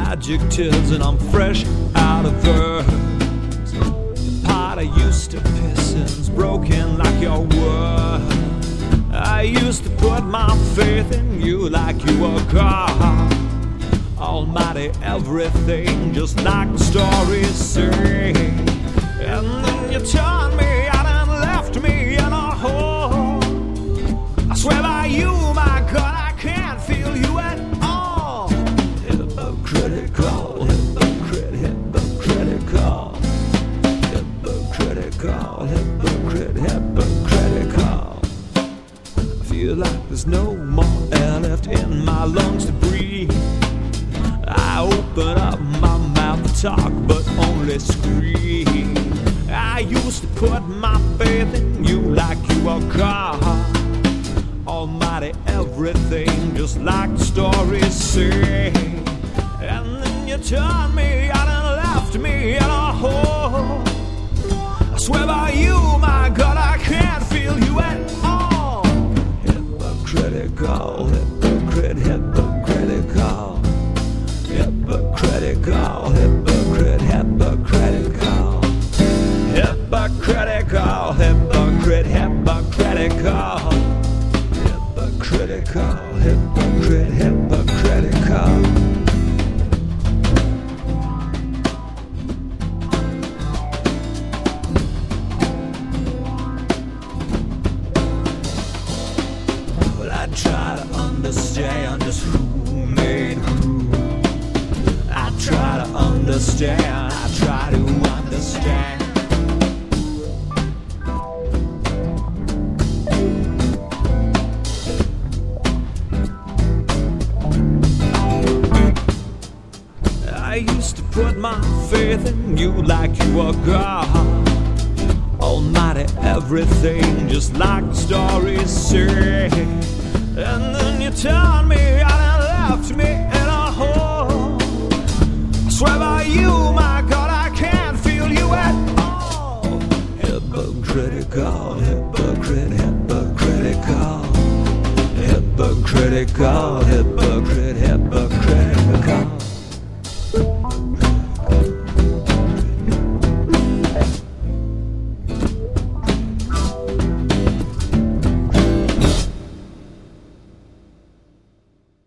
adjectives and I'm fresh out of verbs. The pot I used to piss in's broken like your word. I used to put my faith in you like you were God, almighty everything, just like the stories say. And then you turned me out and left me in a hole. I swear by you, my God, I can't feel you at all. Hypocritical, hypocritical, hypocritical, hypocritical. I feel like there's no more air left in my lungs to breathe. I open up my mouth to talk, but only scream. I used to put my faith in you like you were God, almighty everything, just like the stories say. And then you turned me out and left me in a hole. I swear by you, my God, I can't feel you at all. Hypocritical, hypocritical, hypocritical, hypocrite, hypocritical, hypocritical, hypocrite, hypocritical, hypocritical, hypocrite, hypocritical. Well, I try to understand just who made who. I try to understand, I try to understand. I used to put my faith in you like you were God, almighty everything, just like the stories say. And then you turned me out and left me